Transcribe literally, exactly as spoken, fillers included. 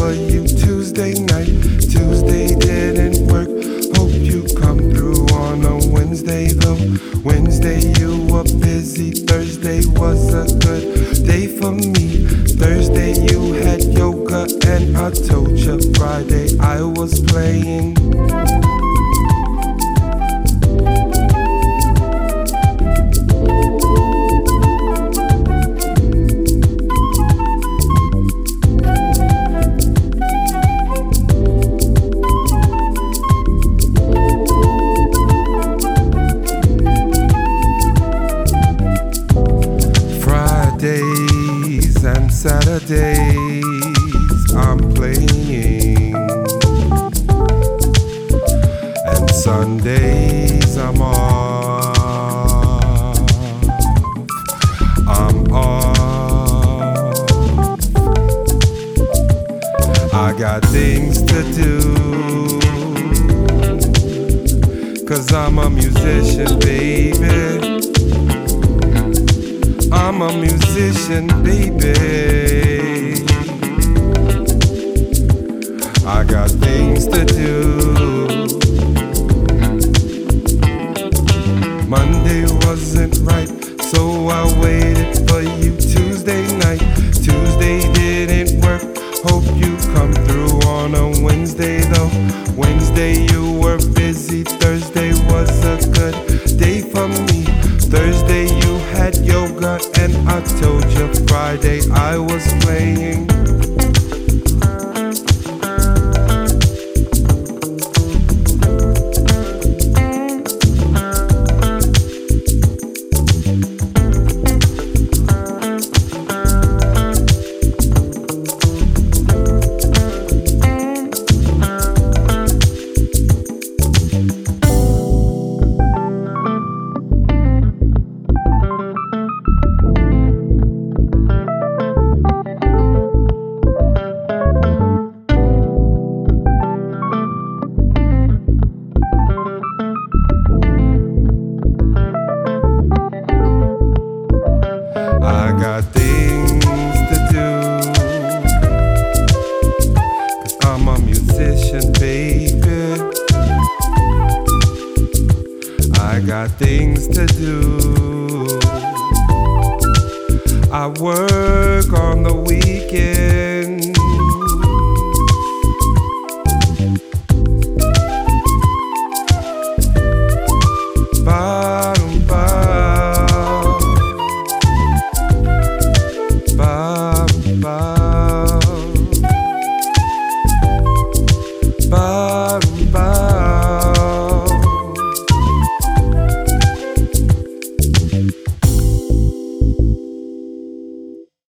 for you Tuesday night. Tuesday didn't work. Hope you come through on a Wednesday though. Wednesday you were busy. Thursday was a good day for me. Thursday you had yoga and I told you Friday I was playing. Fridays and Saturdays I'm playing, and Sundays I'm off. I'm off. I got things to do, 'cause I'm a musician, baby. I'm a musician, baby. I got things to do. Monday wasn't right, so I waited for you Tuesday night. Tuesday didn't work. Hope you come through on a Wednesday though. Wednesday you were busy. Thursday was a good day for me. Thursday you had yoga and I told you Friday I was playing. I got things to do, 'cause I'm a musician, baby. I got things to do. I work on the weekend.